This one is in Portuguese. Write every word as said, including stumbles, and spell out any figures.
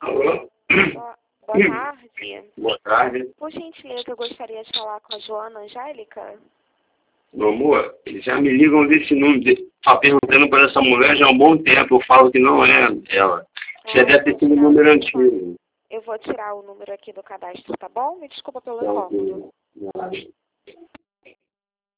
Alô? Boa, boa tarde. Boa tarde. Por gentileza, eu gostaria de falar com a Joana Angélica. Meu amor, eles já me ligam desse número, de, tá perguntando para essa mulher já há um bom tempo. Eu falo que não é ela. Você Ah, deve ter sido um número antigo. Eu vou tirar o número aqui do cadastro, tá bom? Me desculpa pelo Então, incômodo. nada.